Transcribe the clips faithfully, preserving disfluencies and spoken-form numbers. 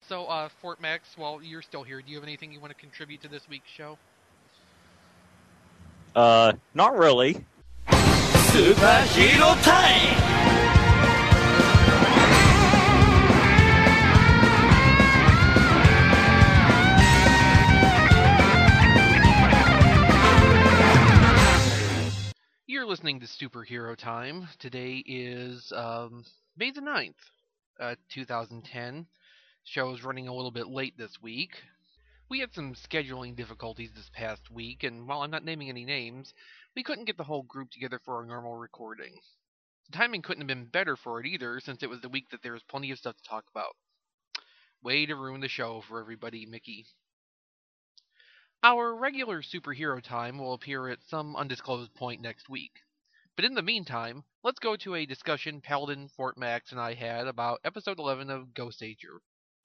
So, uh, Fort Max, while you're still here, do you have anything you want to contribute to this week's show? Uh, not really. Superhero time! You're listening to Superhero Time. Today is um, May the ninth, uh, two thousand ten. Show's running a little bit late this week. We had some scheduling difficulties this past week, and while I'm not naming any names, we couldn't get the whole group together for our normal recording. The timing couldn't have been better for it either, since it was the week that there was plenty of stuff to talk about. Way to ruin the show for everybody, Mickey. Our regular Superhero Time will appear at some undisclosed point next week. But in the meantime, let's go to a discussion Paladin, Fort Max, and I had about episode eleven of Ghost Ager.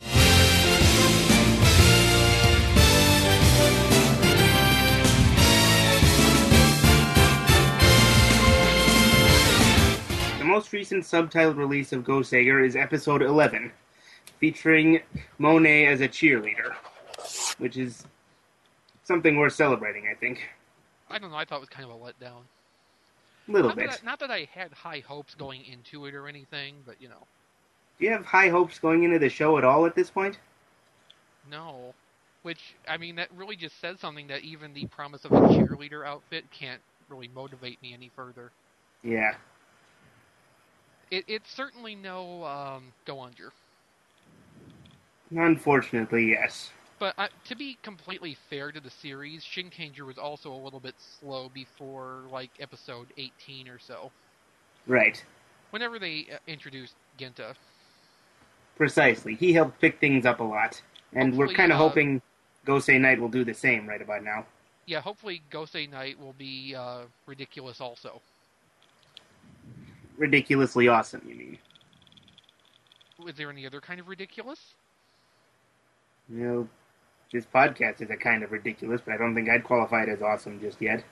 The most recent subtitled release of Ghost Ager is episode eleven, featuring Monet as a cheerleader, which is something worth celebrating, I think. I don't know, I thought it was kind of a letdown. A little not bit. That I, not that I had high hopes going into it or anything, but you know. Do you have high hopes going into the show at all at this point? No. Which, I mean, that really just says something that even the promise of a cheerleader outfit can't really motivate me any further. Yeah. It, it's certainly no um, Go Under. Unfortunately, yes. But uh, to be completely fair to the series, Shinkanger was also a little bit slow before, like, episode eighteen or so. Right. Whenever they uh, introduced Genta. Precisely. He helped pick things up a lot. And Hopefully, we're kind of uh, hoping Gosei Knight will do the same right about now. Yeah, hopefully Gosei Knight will be uh, ridiculous also. Ridiculously awesome, you mean? Is there any other kind of ridiculous? You know, this podcast is a kind of ridiculous, but I don't think I'd qualify it as awesome just yet.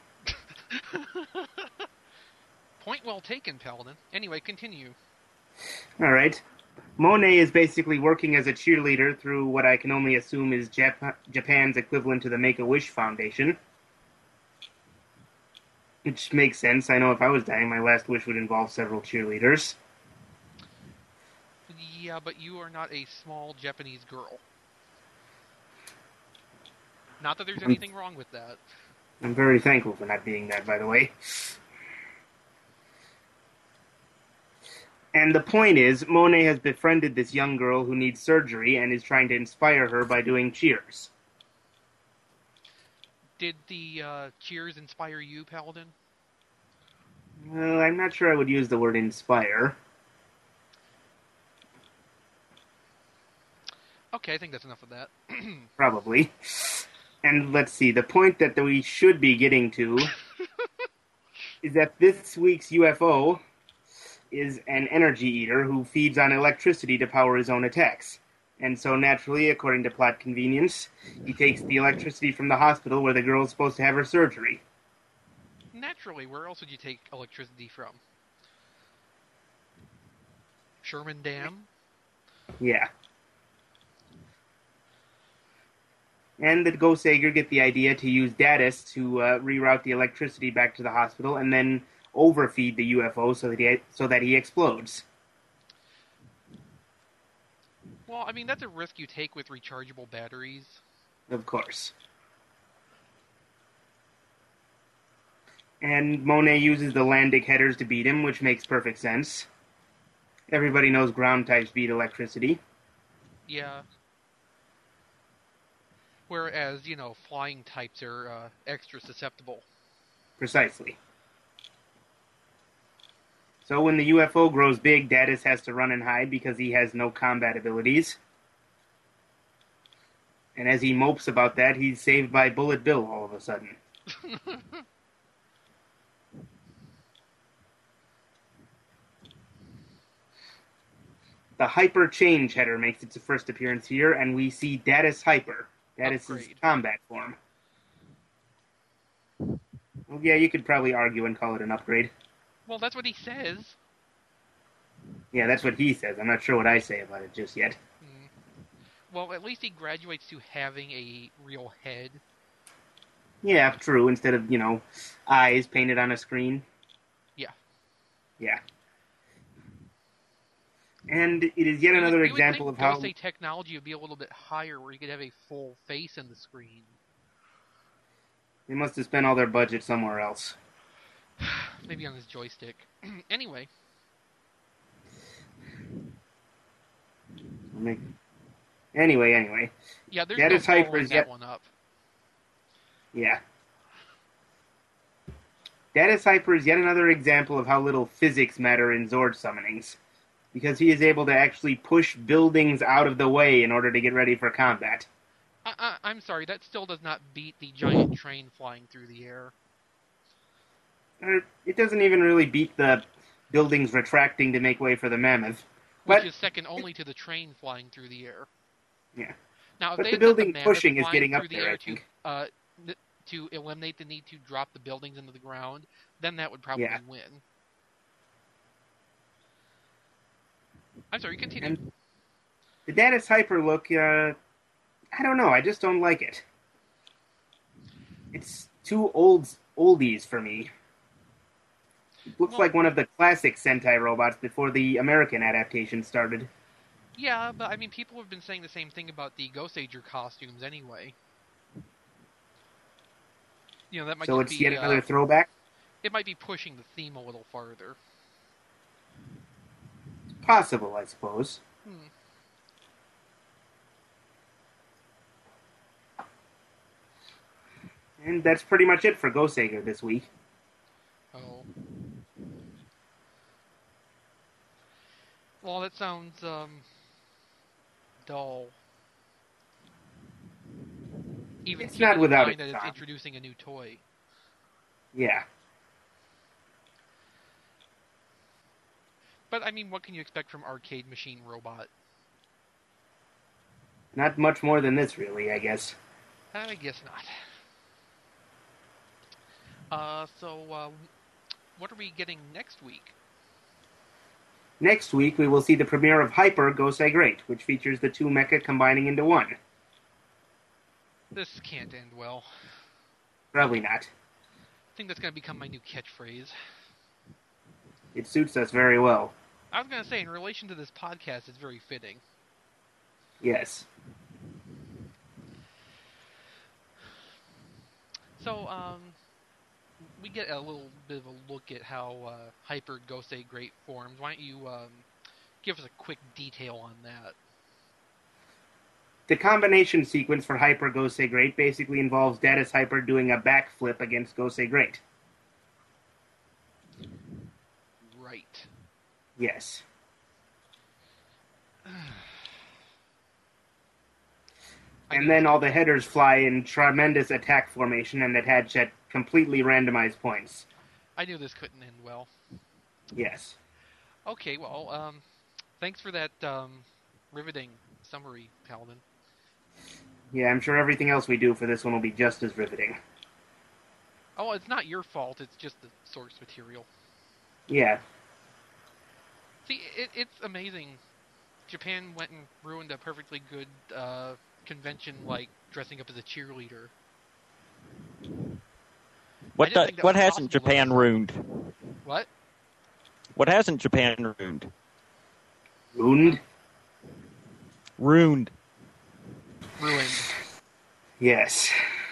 Point well taken, Paladin. Anyway, continue. All right. Monet is basically working as a cheerleader through what I can only assume is Jap- Japan's equivalent to the Make-A-Wish Foundation. Which makes sense. I know if I was dying, my last wish would involve several cheerleaders. Yeah, but you are not a small Japanese girl. Not that there's anything wrong with that. I'm very thankful for not being that, by the way. And the point is, Monet has befriended this young girl who needs surgery and is trying to inspire her by doing cheers. Did the uh, cheers inspire you, Paladin? Well, I'm not sure I would use the word inspire. Okay, I think that's enough of that. Probably. And let's see, the point that we should be getting to is that this week's U F O is an energy eater who feeds on electricity to power his own attacks. And so naturally, according to plot convenience, he takes the electricity from the hospital where the girl is supposed to have her surgery. Naturally, where else would you take electricity from? Sherman Dam? Yeah. And the Ghost Ager get the idea to use Datus to uh, reroute the electricity back to the hospital and then overfeed the U F O so that he, so that he explodes. Well, I mean, that's a risk you take with rechargeable batteries. Of course. And Monet uses the Landic headers to beat him, which makes perfect sense. Everybody knows ground types beat electricity. Yeah. Whereas, you know, flying types are uh, extra susceptible. Precisely. So when the U F O grows big, Datus has to run and hide because he has no combat abilities. And as he mopes about that, he's saved by Bullet Bill all of a sudden. The Hyper Change header makes its first appearance here, and we see Datus Hyper. Datus' Upgrade. combat form. Well, yeah, you could probably argue and call it an upgrade. Well, that's what he says. Yeah, that's what he says. I'm not sure what I say about it just yet. Well, at least he graduates to having a real head. Yeah, true. Instead of, you know, eyes painted on a screen. Yeah. Yeah. And it is yet You would, another you would example think of how... Gosei technology would be a little bit higher, where you could have a full face in the screen. They must have spent all their budget somewhere else. Maybe on his joystick. Anyway. Anyway, anyway. Yeah, there's Data no Cipher following is that yet... one up. Yeah. Data Cipher is yet another example of how little physics matter in Zord summonings, because he is able to actually push buildings out of the way in order to get ready for combat. I, I, I'm sorry, that still does not beat the giant train flying through the air. It doesn't even really beat the buildings retracting to make way for the mammoth. Which but, is second only to the train flying through the air. Yeah. Now, if but they the had done building the mammoth pushing is flying getting up through the there, air I to, think. uh, to eliminate the need to drop the buildings into the ground, then that would probably Yeah. win. I'm sorry, continue. And the Data Cipher look, uh, I don't know, I just don't like it. It's too old, oldies for me. It looks Well, like one of the classic Sentai robots before the American adaptation started. Yeah, but I mean, people have been saying the same thing about the Ghostager costumes anyway. You know, that might So just it's be, yet another uh, throwback? it might be pushing the theme a little farther. Possible, I suppose. Hmm. And that's pretty much it for Ghosager this week. Oh. Well, that sounds, um, dull. Even It's keeping not in without mind its that it's charm. introducing a new toy. Yeah. But, I mean, what can you expect from Arcade Machine Robot? Not much more than this, really, I guess. I guess not. Uh, so, uh, what are we getting next week? Next week, we will see the premiere of Hyper Gosei Great, which features the two mecha combining into one. This can't end well. Probably not. I think that's going to become my new catchphrase. It suits us very well. I was going to say, in relation to this podcast, it's very fitting. Yes. So, um, we get a little bit of a look at how uh, Hyper Gosei Great forms. Why don't you um, give us a quick detail on that? The combination sequence for Hyper Gosei Great basically involves Datus Hyper doing a backflip against Gosei Great. Right. Yes. And then all the headers fly in tremendous attack formation and attach at completely randomized points. I knew this couldn't end well. Yes. Okay, well, um, thanks for that um, riveting summary, Paladin. Yeah, I'm sure everything else we do for this one will be just as riveting. Oh, it's not your fault, it's just the source material. Yeah. See, it, it's amazing. Japan went and ruined a perfectly good uh, convention like dressing up as a cheerleader. What do, what hasn't Japan though. ruined? What? What hasn't Japan ruined? Ruined? Ruined. Ruined. Yes.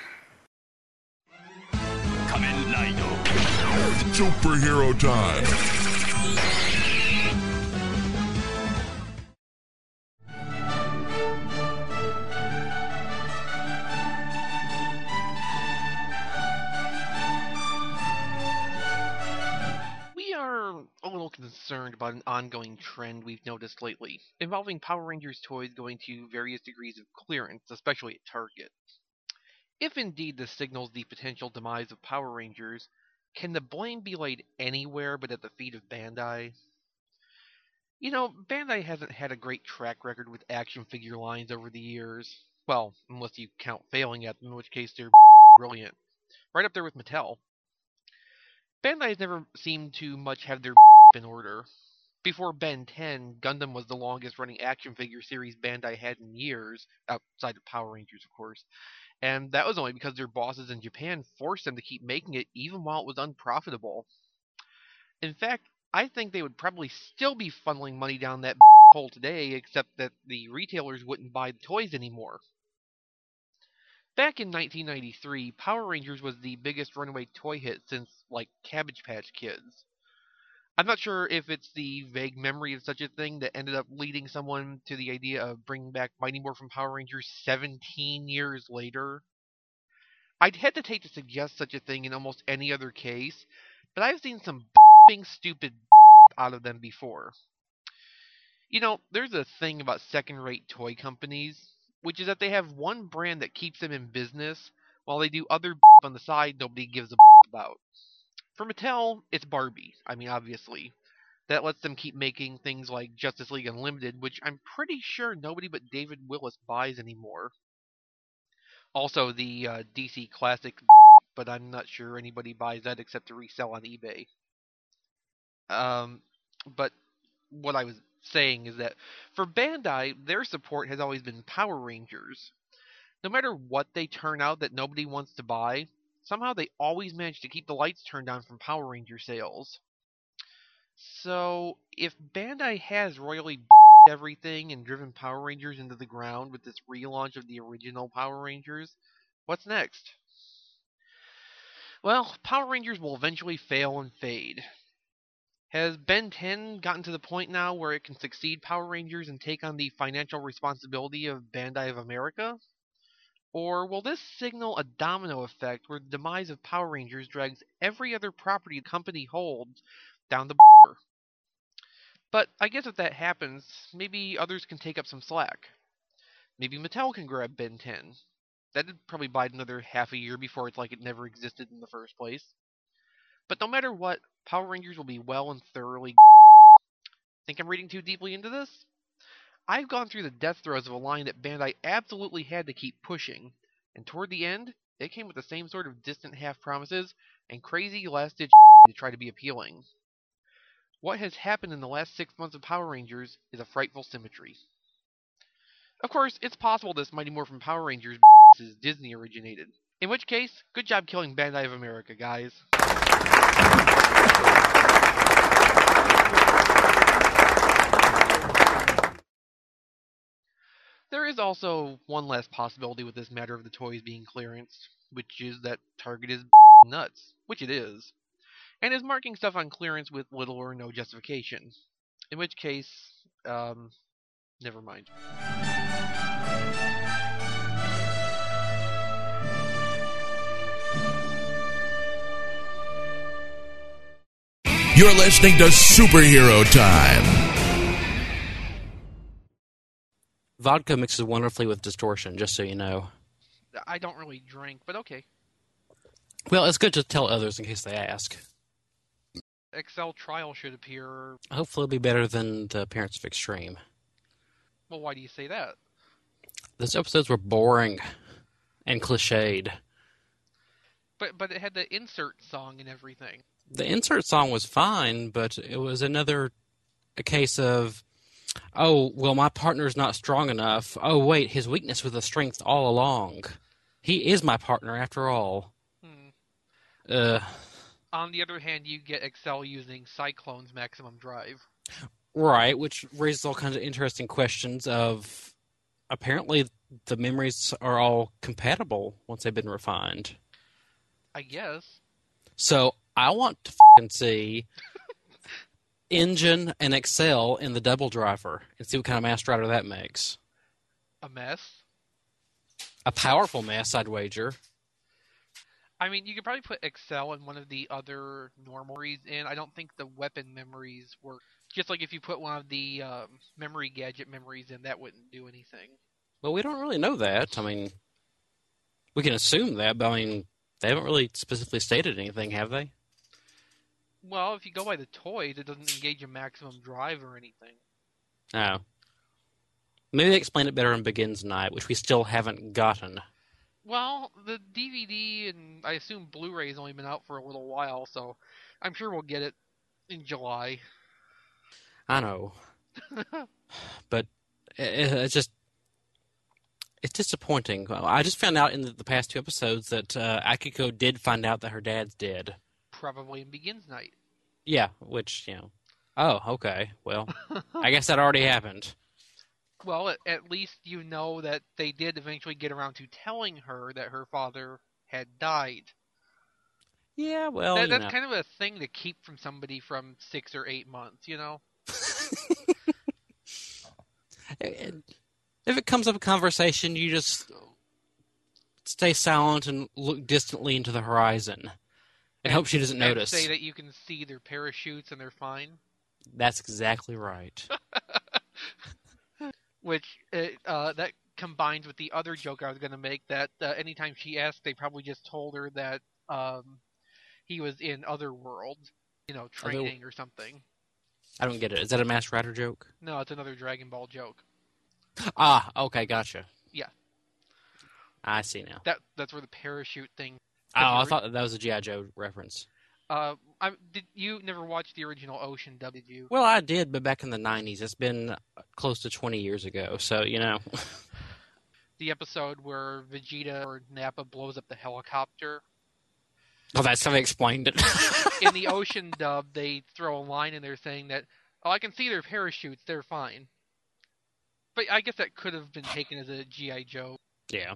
Kamen Rider. Superhero time. A little concerned about an ongoing trend we've noticed lately, involving Power Rangers toys going to various degrees of clearance, especially at Target. If indeed this signals the potential demise of Power Rangers, can the blame be laid anywhere but at the feet of Bandai? You know, Bandai hasn't had a great track record with action figure lines over the years. Well, unless you count failing at them, in which case they're brilliant. Right up there with Mattel. Bandai has never seemed to much have their in order. Before Ben ten, Gundam was the longest-running action figure series Bandai had in years, outside of Power Rangers, of course. And that was only because their bosses in Japan forced them to keep making it even while it was unprofitable. In fact, I think they would probably still be funneling money down that hole today, except that the retailers wouldn't buy the toys anymore. Back in nineteen ninety-three, Power Rangers was the biggest runaway toy hit since, like, Cabbage Patch Kids. I'm not sure if it's the vague memory of such a thing that ended up leading someone to the idea of bringing back Mighty Morphin Power Rangers seventeen years later. I'd hesitate to suggest such a thing in almost any other case, but I've seen some b***ing stupid out of them before. You know, there's a thing about second-rate toy companies, which is that they have one brand that keeps them in business, while they do other b*** on the side nobody gives a b*** about. For Mattel, it's Barbie. I mean, obviously. That lets them keep making things like Justice League Unlimited, which I'm pretty sure nobody but David Willis buys anymore. Also, the uh, D C Classic, but I'm not sure anybody buys that except to resell on eBay. Um, but what I was saying is that for Bandai, their support has always been Power Rangers. No matter what they turn out that nobody wants to buy, somehow they always manage to keep the lights turned on from Power Ranger sales. So, if Bandai has royally b***ed everything and driven Power Rangers into the ground with this relaunch of the original Power Rangers, what's next? Well, Power Rangers will eventually fail and fade. Has Ben ten gotten to the point now where it can succeed Power Rangers and take on the financial responsibility of Bandai of America? Or will this signal a domino effect where the demise of Power Rangers drags every other property the company holds down the b***er? But I guess if that happens, maybe others can take up some slack. Maybe Mattel can grab Ben ten. That'd probably bide another half a year before it's like it never existed in the first place. But no matter what, Power Rangers will be well and thoroughly. Think I'm reading too deeply into this? I've gone through the death throes of a line that Bandai absolutely had to keep pushing, and toward the end, it came with the same sort of distant half-promises and crazy last-ditch to try to be appealing. What has happened in the last six months of Power Rangers is a frightful symmetry. Of course, it's possible this Mighty Morphin Power Rangers is Disney originated. In which case, good job killing Bandai of America, guys. There is also one last possibility with this matter of the toys being clearanced, which is that Target is nuts, which it is, and is marking stuff on clearance with little or no justification. In which case, um, never mind. You're listening to Superhero Time. Vodka mixes wonderfully with distortion, just so you know. I don't really drink, but okay. Well, it's good to tell others in case they ask. Excel Trial should appear... Hopefully it'll be better than the appearance of Extreme. Well, why do you say that? Those episodes were boring and cliched. But but it had the insert song and everything. The insert song was fine, but it was another a case of, oh, well, my partner's not strong enough. Oh, wait, his weakness was a strength all along. He is my partner after all. Hmm. Uh, On the other hand, you get Excel using Cyclone's maximum drive. Right, which raises all kinds of interesting questions of, apparently the memories are all compatible once they've been refined. I guess. So I want to f***ing see Engine and Excel in the double driver and see what kind of Master Rider that makes. A mess? A powerful mess, I'd wager. I mean, you could probably put Excel in one of the other normal memories in. I don't think the weapon memories work. Just like if you put one of the um, memory gadget memories in, that wouldn't do anything. Well, we don't really know that. I mean, we can assume that, but I mean, they haven't really specifically stated anything, have they? Well, if you go by the toys, it doesn't engage a maximum drive or anything. Oh. Maybe they explain it better in Begins Night, which we still haven't gotten. Well, the D V D and I assume Blu-ray has only been out for a little while, so I'm sure we'll get it in July. I know. But it, it's just, it's disappointing. I just found out in the, the past two episodes that uh, Akiko did find out that her dad's dead. Probably in Begins Night. Yeah, which, you know. Oh, okay. Well, I guess that already happened. Well, at, at least you know that they did eventually get around to telling her that her father had died. Yeah, well, that, you that's know. kind of a thing to keep from somebody from six or eight months, you know? If it comes up a conversation, you just stay silent and look distantly into the horizon and, and hope she doesn't and notice. Say that you can see their parachutes and they're fine. That's exactly right. Which uh, that combines with the other joke I was going to make, that uh, anytime she asked, they probably just told her that um, he was in other worlds, you know, training or something. I don't get it. Is that a Masked Rider joke? No, it's another Dragon Ball joke. Ah, okay, gotcha. Yeah. I see now. That That's where the parachute thing... Oh, I thought that, that was a G I. Joe reference. Uh, I, did you never watch the original Ocean Dub, did you? Well, I did, but back in the nineties. It's been close to twenty years ago, so, you know. The episode where Vegeta or Nappa blows up the helicopter. Oh, that's how they explained it. In the Ocean Dub, they throw a line in there saying that, oh, I can see their parachutes, they're fine. But I guess that could have been taken as a G I. Joe. Yeah.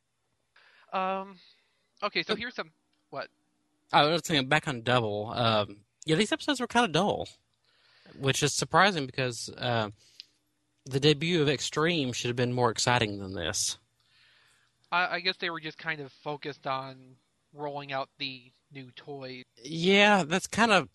Um. Okay, so here's some... What? I was thinking back on Double. Um, yeah, these episodes were kind of dull, which is surprising because uh, the debut of Extreme should have been more exciting than this. I, I guess they were just kind of focused on rolling out the new toys. Yeah, that's kind of...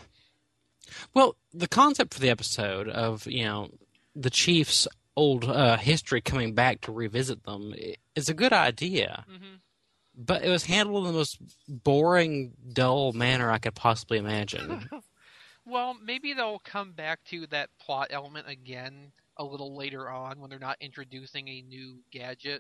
Well, the concept for the episode of, you know, the Chiefs' old uh, history coming back to revisit them is a good idea. Mm-hmm. But it was handled in the most boring, dull manner I could possibly imagine. Well, maybe they'll come back to that plot element again a little later on when they're not introducing a new gadget.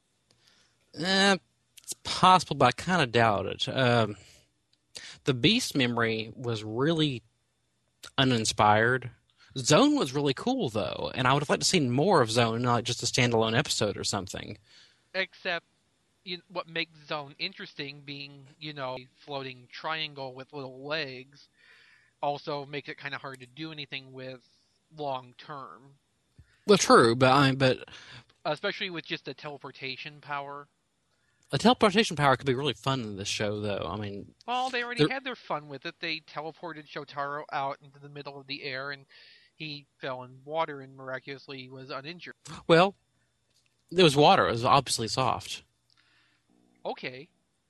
Eh, it's possible, but I kind of doubt it. Um, the Beast memory was really uninspired. Zone was really cool, though, and I would have liked to see more of Zone, not just a standalone episode or something. Except... You know, what makes Zone interesting, being, you know, a floating triangle with little legs, also makes it kind of hard to do anything with long term. Well, true, but I but especially with just the teleportation power. The teleportation power could be really fun in this show, though. I mean, well, they already had their fun with it. They teleported Shotaro out into the middle of the air, and he fell in water and miraculously was uninjured. Well, there was water. It was obviously soft. Okay.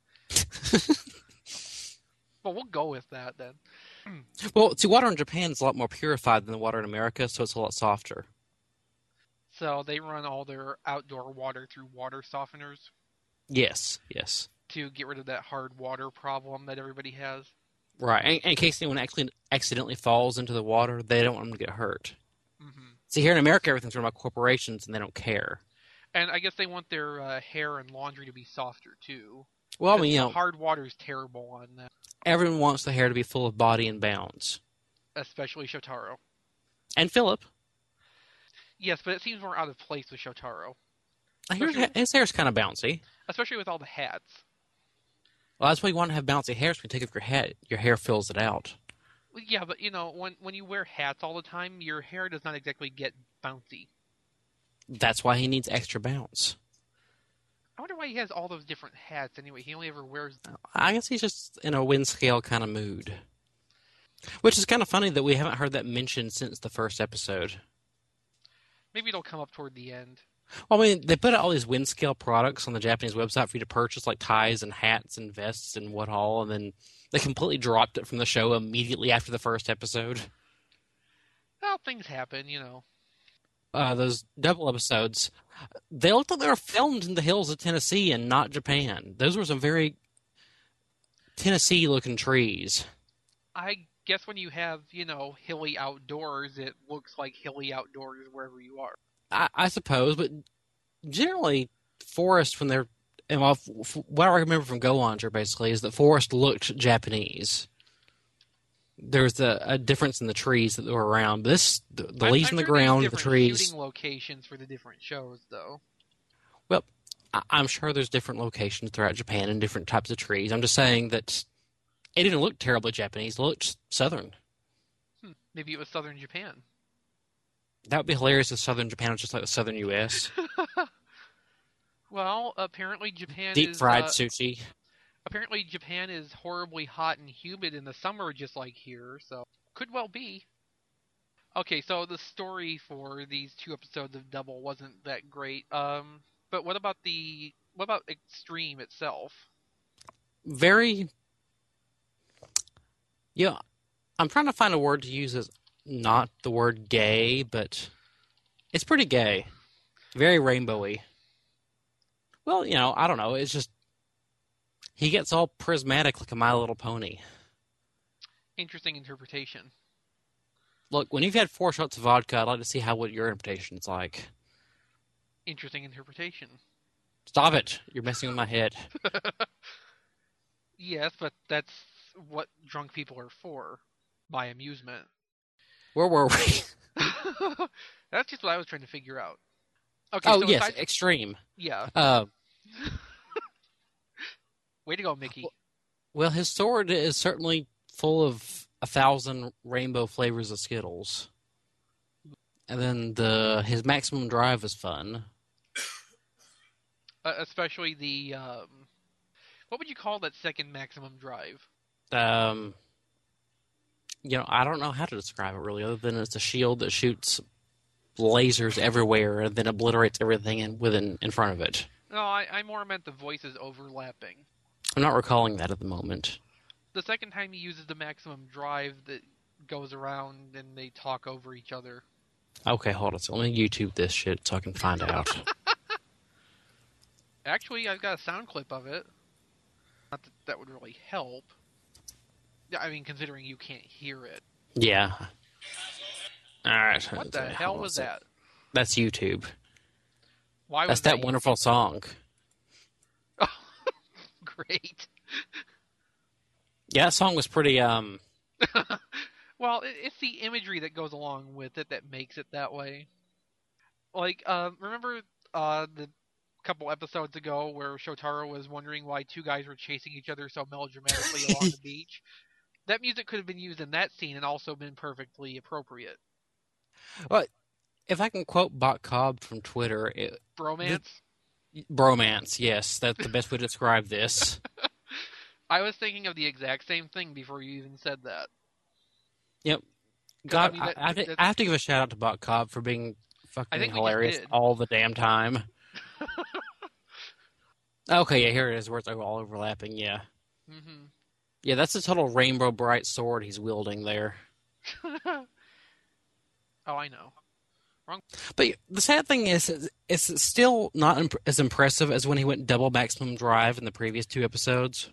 Well, we'll go with that then. Well, see, water in Japan is a lot more purified than the water in America, so it's a lot softer. So they run all their outdoor water through water softeners? Yes, yes. To get rid of that hard water problem that everybody has? Right, and, and in case anyone actually accidentally falls into the water, they don't want them to get hurt. Mm-hmm. See, here in America, everything's run by corporations, and they don't care. And I guess they want their uh, hair and laundry to be softer, too. Well, I mean, you know... hard water is terrible on that. Everyone wants the hair to be full of body and bounds. Especially Shotaro. And Philip. Yes, but it seems more out of place with Shotaro. His, his hair's kind of bouncy. Especially with all the hats. Well, that's why you want to have bouncy hair, so when you take off your hat, your hair fills it out. Well, yeah, but, you know, when, when you wear hats all the time, your hair does not exactly get bouncy. That's why he needs extra bounce. I wonder why he has all those different hats anyway. He only ever wears... I guess he's just in a wind scale kind of mood. Which is kind of funny that we haven't heard that mentioned since the first episode. Maybe it'll come up toward the end. Well, I mean, they put out all these wind scale products on the Japanese website for you to purchase, like ties and hats and vests and what all, and then they completely dropped it from the show immediately after the first episode. Well, things happen, you know. Uh, those double episodes, they looked like they were filmed in the hills of Tennessee and not Japan. Those were some very Tennessee-looking trees. I guess when you have, you know, hilly outdoors, it looks like hilly outdoors wherever you are. I, I suppose, but generally, forests, when they're... And well, f- what I remember from Go Launcher, basically, is that forest looked Japanese. there's a, a difference in the trees that were around. This the, the I'm, leaves I'm in the sure there's ground, the different trees. Shooting locations for the different shows, though. Well, I, I'm sure there's different locations throughout Japan and different types of trees. I'm just saying that it didn't look terribly Japanese. It looked southern. Hmm. Maybe it was southern Japan. That would be hilarious if southern Japan was just like the southern U S Well, apparently Japan Deep is... fried uh, sushi. Apparently Japan is horribly hot and humid in the summer, just like here, so could well be. Okay, so the story for these two episodes of Double wasn't that great. Um, but what about the what about Extreme itself? Very. Yeah, I'm trying to find a word to use as not the word gay, but it's pretty gay. Very rainbowy. Well, you know, I don't know. It's just he gets all prismatic like a My Little Pony. Interesting interpretation. Look, when you've had four shots of vodka, I'd like to see how what your interpretation's like. Interesting interpretation. Stop it! You're messing with my head. Yes, but that's what drunk people are for, by amusement. Where were we? That's just what I was trying to figure out. Okay. Oh so yes, aside... Extreme. Yeah. Uh, Way to go, Mickey. Well, his sword is certainly full of a thousand rainbow flavors of Skittles. And then the his maximum drive is fun. Uh, especially the, um, what would you call that second maximum drive? Um, you know, I don't know how to describe it really, other than it's a shield that shoots lasers everywhere and then obliterates everything in, within in front of it. No, I, I more meant the voices overlapping. I'm not recalling that at the moment. The second time he uses the maximum drive that goes around and they talk over each other. Okay, hold on. So let me YouTube this shit so I can find out. Actually, I've got a sound clip of it. Not that that would really help. Yeah, I mean, considering you can't hear it. Yeah. All right. What the hell was that? That's YouTube. Why was That's that wonderful song. Oh, great. Yeah, that song was pretty, um... Well, it, it's the imagery that goes along with it that makes it that way. Like, uh, remember uh, the couple episodes ago where Shotaro was wondering why two guys were chasing each other so melodramatically along the beach? That music could have been used in that scene and also been perfectly appropriate. Well, if I can quote Bot Cobb from Twitter... It, Bromance? The, bromance, yes. That's the best way to describe this. I was thinking of the exact same thing before you even said that. Yep. God, I, mean, that, I, I, that, I have to give a shout out to Bot Cobb for being fucking hilarious all the damn time. Okay, yeah, here it is, where it's all overlapping, yeah. Mm-hmm. Yeah, that's a total rainbow bright sword he's wielding there. Oh, I know. Wrong. But the sad thing is, it's still not imp- as impressive as when he went double maximum drive in the previous two episodes.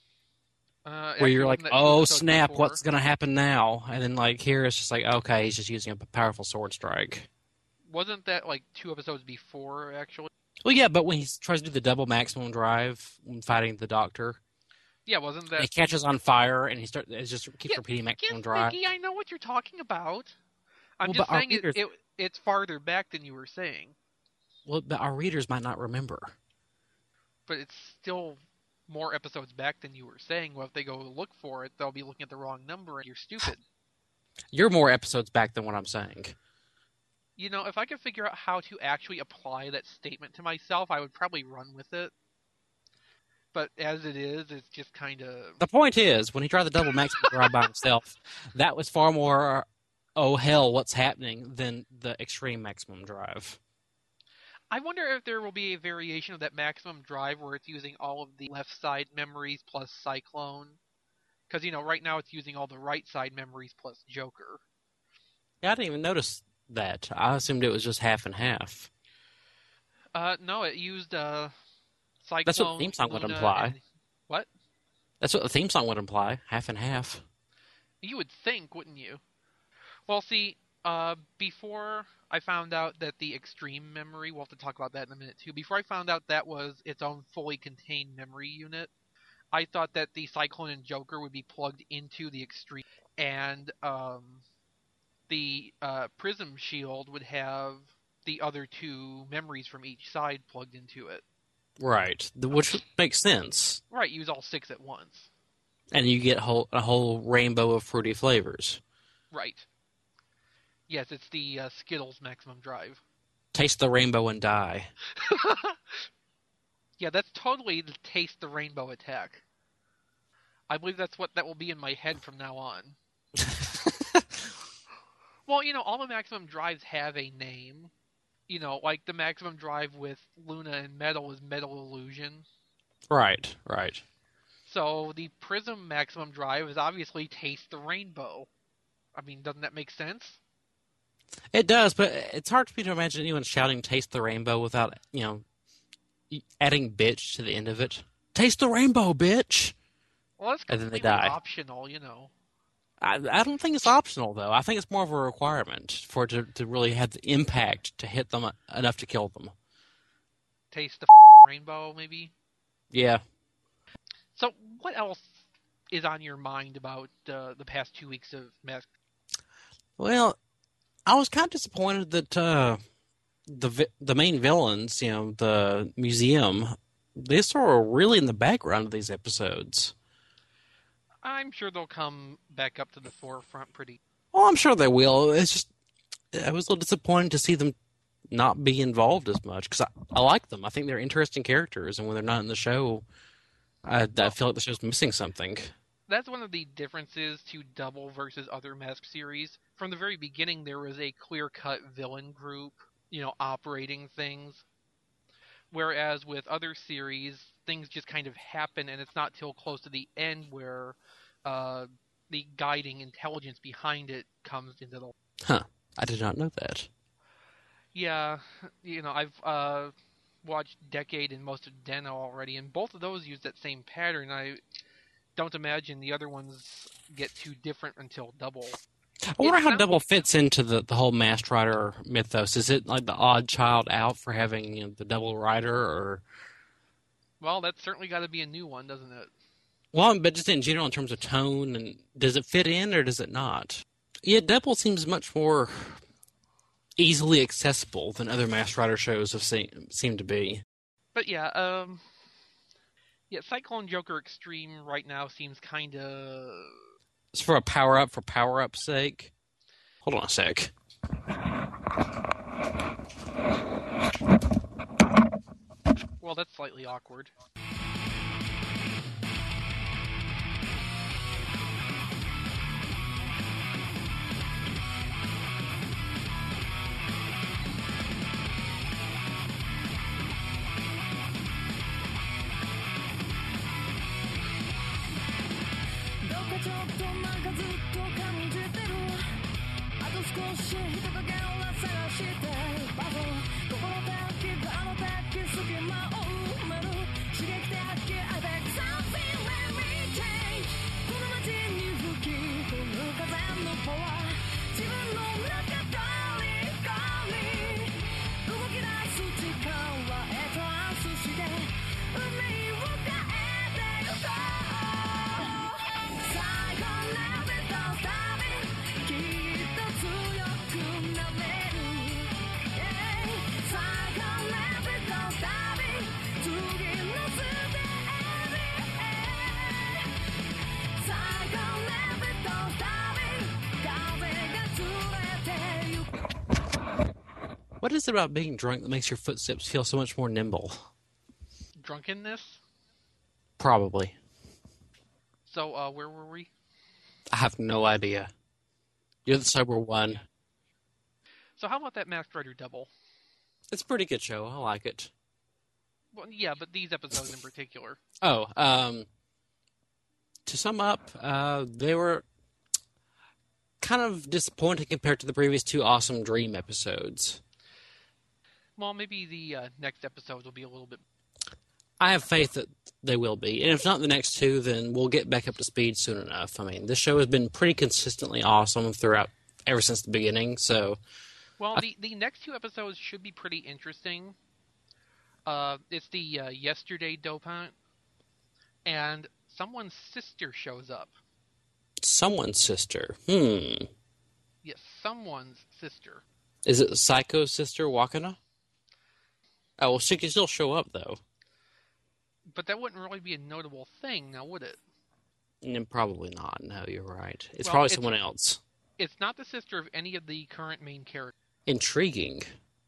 Uh, where you're like, oh snap, before. What's going to happen now? And then like here it's just like, okay, he's just using a powerful sword strike. Wasn't that like two episodes before, actually? Well, yeah, but when he tries to do the double maximum drive when fighting the doctor, yeah, wasn't that? He catches on fire and he starts. It just keeps yeah, repeating maximum yes, drive. Mickey, I know what you're talking about. I'm well, just saying readers, it, it, it's farther back than you were saying. Well, but our readers might not remember. But it's still more episodes back than you were saying. Well, if they go look for it, they'll be looking at the wrong number, and you're stupid. You're more episodes back than what I'm saying. You know, if I could figure out how to actually apply that statement to myself, I would probably run with it. But as it is, it's just kind of... The point is, when he tried the double maximum drive by himself, that was far more, oh hell, what's happening, than the extreme maximum drive. I wonder if there will be a variation of that maximum drive where it's using all of the left side memories plus Cyclone. Because, you know, right now it's using all the right side memories plus Joker. Yeah, I didn't even notice that. I assumed it was just half and half. Uh, no, it used uh, Cyclone. That's what the theme song Luna, would imply. And... What? That's what the theme song would imply. Half and half. You would think, wouldn't you? Well, see, uh, before I found out that the extreme memory, we'll have to talk about that in a minute too. Before I found out that was its own fully contained memory unit, I thought that the Cyclone and Joker would be plugged into the extreme. and um, the uh, Prism shield would have the other two memories from each side plugged into it. Right, the, which makes sense. Right, use all six at once. And you get whole, a whole rainbow of fruity flavors. Right. Yes, it's the uh, Skittles Maximum Drive. Taste the rainbow and die. Yeah, that's totally the Taste the Rainbow attack. I believe that's what that will be in my head from now on. Well, you know, all the Maximum Drives have a name. You know, like the Maximum Drive with Luna and Metal is Metal Illusion. Right, right. So the Prism Maximum Drive is obviously Taste the Rainbow. I mean, doesn't that make sense? It does, but it's hard for me to imagine anyone shouting "Taste the Rainbow" without, you know, adding "bitch" to the end of it. Taste the rainbow, bitch! Well, that's And then they completely die. optional, you know. I, I don't think it's optional, though. I think it's more of a requirement for it to, to really have the impact to hit them enough to kill them. Taste the rainbow, maybe? Yeah. So, what else is on your mind about uh, the past two weeks of Mask? Well, I was kind of disappointed that uh, the vi- the main villains, you know, the museum, they sort of really in the background of these episodes. I'm sure they'll come back up to the forefront pretty. Well, I'm sure they will. It's just, I was a little disappointed to see them not be involved as much, because I, I like them. I think they're interesting characters, and when they're not in the show, I, I feel like the show's missing something. That's one of the differences to Double versus other Mask series. From the very beginning, there was a clear-cut villain group, you know, operating things. Whereas with other series, things just kind of happen, and it's not till close to the end where uh, the guiding intelligence behind it comes into the... Huh. I did not know that. Yeah, you know, I've uh, watched Decade and most of Den-O already, and both of those use that same pattern. I don't imagine the other ones get too different until Double. I wonder It how sounds- Double fits into the, the whole Masked Rider mythos. Is it like the odd child out for having, you know, the Double Rider, or... Well, that's certainly got to be a new one, doesn't it? Well, but just in general, in terms of tone, and does it fit in or does it not? Yeah, Double seems much more easily accessible than other Masked Rider shows have seen, seemed to be. But yeah, um, yeah, Cyclone Joker Extreme right now seems kind of... It's for a power-up for power-up's sake. Hold on a sec. Well, that's slightly awkward. What is it about being drunk that makes your footsteps feel so much more nimble? Drunkenness? Probably. So, uh, where were we? I have no idea. You're the sober one. So how about that Masked Rider Double? It's a pretty good show. I like it. Well, yeah, but these episodes in particular. Oh, um, to sum up, uh, they were kind of disappointing compared to the previous two Awesome Dream episodes. Well, maybe the uh, next episodes will be a little bit... I have faith that they will be. And if not the next two, then we'll get back up to speed soon enough. I mean, this show has been pretty consistently awesome throughout, ever since the beginning, so... Well, the, the next two episodes should be pretty interesting. Uh, it's the uh, Yesterday Dopant, and someone's sister shows up. someone's sister. Hmm. Yes, someone's sister. Is it Psycho's sister, Wakana? Oh, well, she can still show up, though. But that wouldn't really be a notable thing, now would it? Mm, probably not. No, you're right. It's well, probably it's, someone else. It's not the sister of any of the current main characters. Intriguing.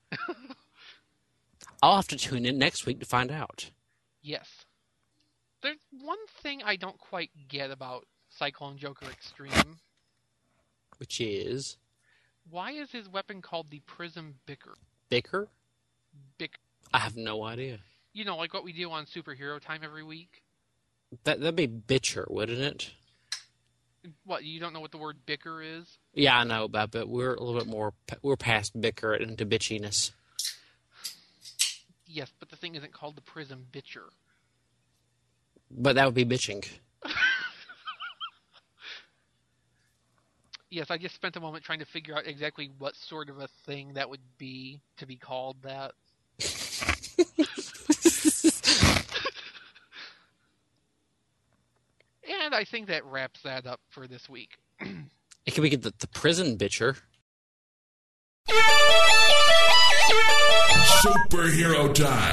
I'll have to tune in next week to find out. Yes. There's one thing I don't quite get about Cyclone Joker Extreme. Which is? Why is his weapon called the Prism Bicker? Bicker? Bicker. I have no idea. You know, like what we do on Superhero Time every week? That, that'd be bitcher, wouldn't it? What, you don't know what the word bicker is? Yeah, I know about but we're a little bit more, we're past bicker into bitchiness. Yes, but the thing isn't called the Prism Bitcher. But that would be bitching. Yes, I just spent a moment trying to figure out exactly what sort of a thing that would be to be called that. And I think that wraps that up for this week. It could be the, the prison bitcher. Superhero time.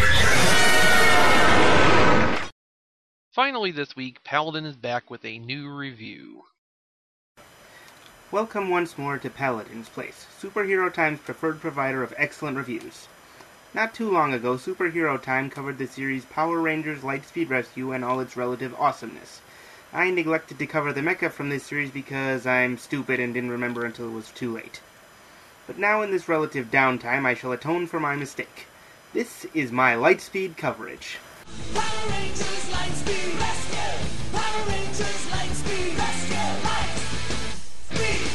Finally this week, Paladin is back with a new review. Welcome once more to Paladin's Place, Superhero Time's preferred provider of excellent reviews. Not too long ago, Superhero Time covered the series Power Rangers Lightspeed Rescue and all its relative awesomeness. I neglected to cover the mecha from this series because I'm stupid and didn't remember until it was too late. But now in this relative downtime, I shall atone for my mistake. This is my Lightspeed coverage. Power Rangers Lightspeed Rescue! Power Rangers Lightspeed Rescue! Lightspeed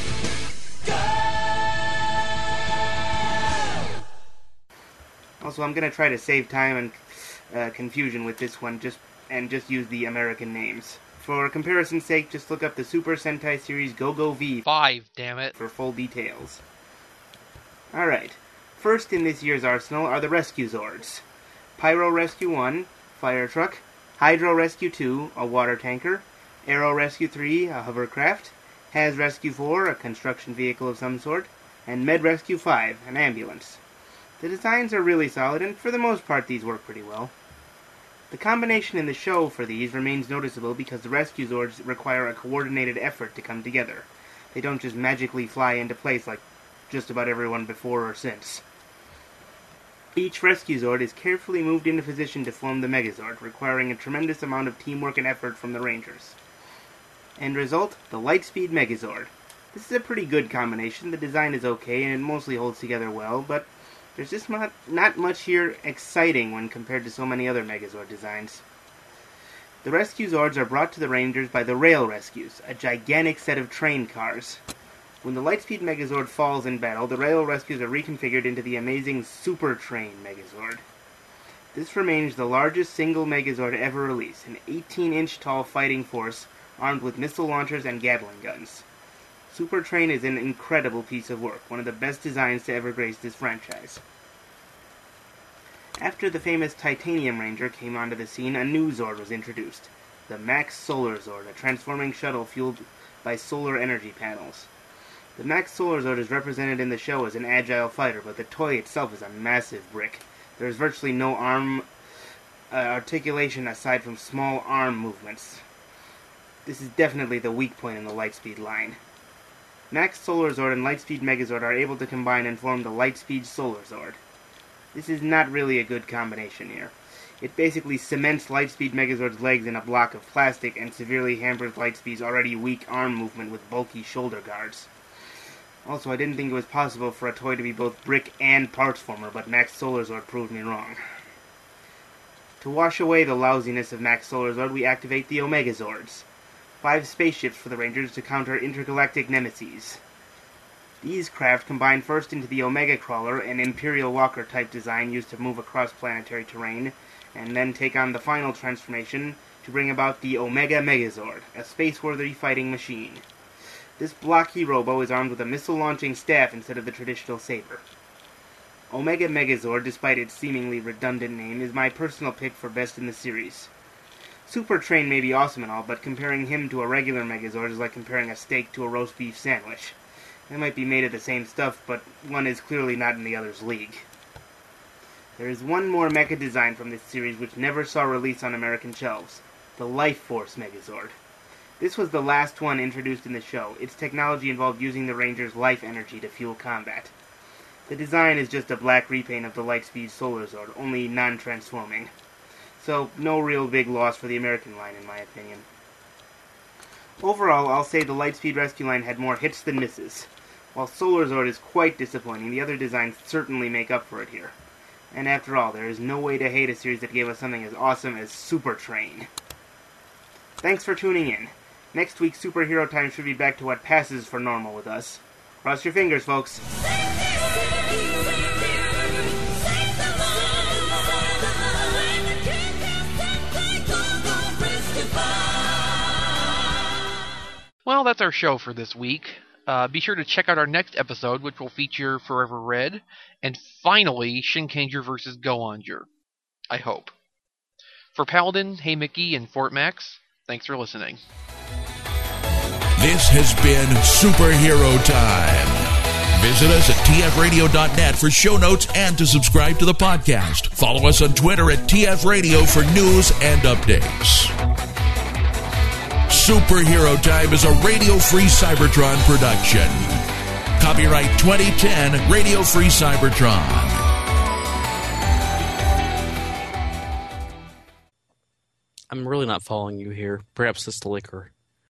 Go! Also, I'm going to try to save time and uh, confusion with this one just and just use the American names. For comparison's sake, just look up the Super Sentai series Go-Go V Five, damn it. for full details. Alright, first in this year's arsenal are the Rescue Zords. Pyro Rescue one, Fire Truck, Hydro Rescue two, a water tanker, Aero Rescue three, a hovercraft, Haz Rescue four, a construction vehicle of some sort, and Med Rescue five, an ambulance. The designs are really solid, and for the most part these work pretty well. The combination in the show for these remains noticeable because the Rescue Zords require a coordinated effort to come together. They don't just magically fly into place like just about everyone before or since. Each Rescue Zord is carefully moved into position to form the Megazord, requiring a tremendous amount of teamwork and effort from the Rangers. End result, the Lightspeed Megazord. This is a pretty good combination. The design is okay and it mostly holds together well, but there's just not, not much here exciting when compared to so many other Megazord designs. The Rescue Zords are brought to the Rangers by the Rail Rescues, a gigantic set of train cars. When the Lightspeed Megazord falls in battle, the Rail Rescues are reconfigured into the amazing Super Train Megazord. This remains the largest single Megazord ever released, an eighteen inch tall fighting force armed with missile launchers and Gatling guns. Super Train is an incredible piece of work, one of the best designs to ever grace this franchise. After the famous Titanium Ranger came onto the scene, a new Zord was introduced, the Max Solar Zord, a transforming shuttle fueled by solar energy panels. The Max Solar Zord is represented in the show as an agile fighter, but the toy itself is a massive brick. There is virtually no arm uh, articulation aside from small arm movements. This is definitely the weak point in the Lightspeed line. Max Solar Zord and Lightspeed Megazord are able to combine and form the Lightspeed Solar Zord. This is not really a good combination here. It basically cements Lightspeed Megazord's legs in a block of plastic and severely hampers Lightspeed's already weak arm movement with bulky shoulder guards. Also, I didn't think it was possible for a toy to be both brick and parts former, but Max Solar Zord proved me wrong. To wash away the lousiness of Max Solar Zord, we activate the Omega Zords. Five spaceships for the Rangers to counter intergalactic nemesis. These craft combine first into the Omega Crawler, an Imperial Walker-type design used to move across planetary terrain, and then take on the final transformation to bring about the Omega Megazord, a space-worthy fighting machine. This blocky robo is armed with a missile-launching staff instead of the traditional saber. Omega Megazord, despite its seemingly redundant name, is my personal pick for best in the series. Super Train may be awesome and all, but comparing him to a regular Megazord is like comparing a steak to a roast beef sandwich. They might be made of the same stuff, but one is clearly not in the other's league. There is one more mecha design from this series which never saw release on American shelves, the Life Force Megazord. This was the last one introduced in the show. Its technology involved using the Ranger's life energy to fuel combat. The design is just a black repaint of the Lightspeed Solar Zord, only non-transforming. So, no real big loss for the American line, in my opinion. Overall, I'll say the Lightspeed Rescue line had more hits than misses. While Solar Zord is quite disappointing, the other designs certainly make up for it here. And after all, there is no way to hate a series that gave us something as awesome as Super Train. Thanks for tuning in. Next week, Superhero Time should be back to what passes for normal with us. Cross your fingers, folks. Well, that's our show for this week. Uh, be sure to check out our next episode, which will feature Forever Red, and finally, Shinkanger versus Go-Onger. I hope. For Paladin, Hey Mickey, and Fort Max, thanks for listening. This has been Superhero Time. Visit us at T F radio dot net for show notes and to subscribe to the podcast. Follow us on Twitter at T F Radio for news and updates. Superhero Time is a Radio Free Cybertron production. Copyright twenty ten, Radio Free Cybertron. I'm really not following you here. Perhaps it's the liquor.